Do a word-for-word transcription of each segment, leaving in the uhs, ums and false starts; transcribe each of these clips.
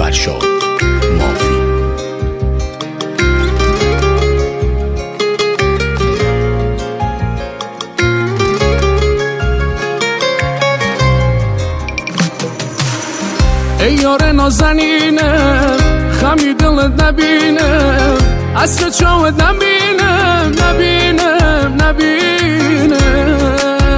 فرشاد مافی. ای یار نازنینم خمی دلت نبینم، اصل چاوت نبینم نبینم نبینم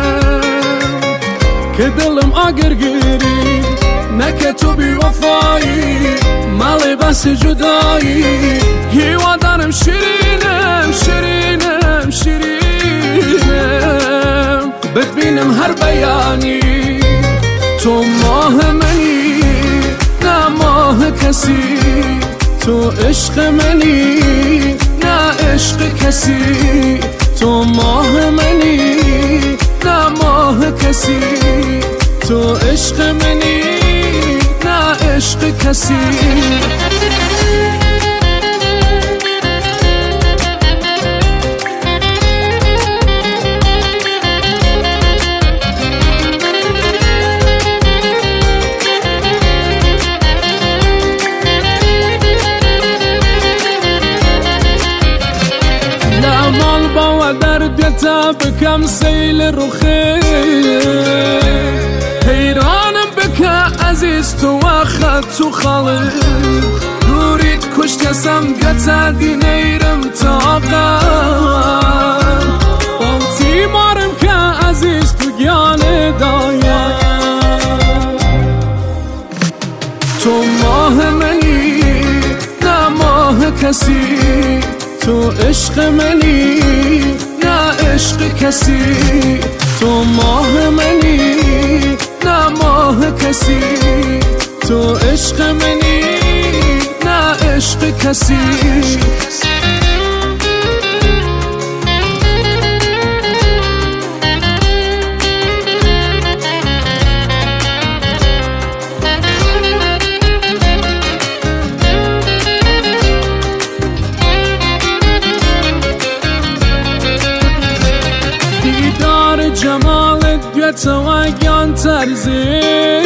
که دلم آگر گیری نکه تو بی وفایی، مال بس جدایی هیوا دارم شیرینم شیرینم شیرینم ببینم هر بیانی تو ماه منی نه ماه کسی، تو عشق منی نه عشق کسی، تو ماه منی نه ماه کسی، تو عشق منی نه عشق کسی. دردتا بکم سیل روخه، حیرانم بکه عزیز تو وقت تو خاله، دورید کشتسم گتا دی نیرم تاقم، بانتی مارم که عزیز تو گیانه دایم، تو ماه منی نه ماه کسی، تو عشق منی نه عشق کسی، تو ماه منی نه ماه کسی، تو عشق منی نه عشق کسی. جمالت گتا و گیان ترزه،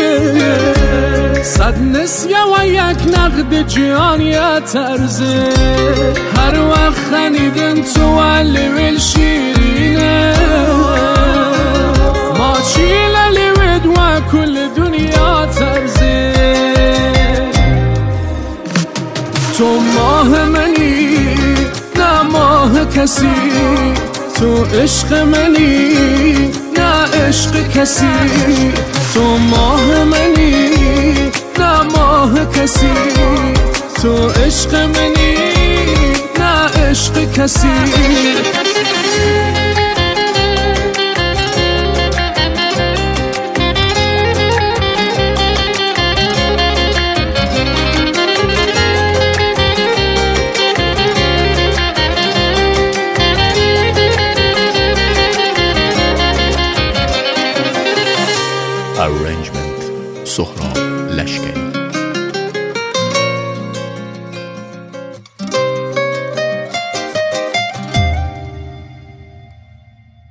صد نسیه و یک نقد جهان یا ترزه، هر وقت خنیدن تو ولی ویل شیرینه، ما چیل لیود و کل دنیا ترزه، تو ماه منی نه ماه کسی، تو عشق منی نه عشق کسی، تو ماه منی نه ماه کسی، تو عشق منی نه عشق کسی. Arrangement سهراب لشکری.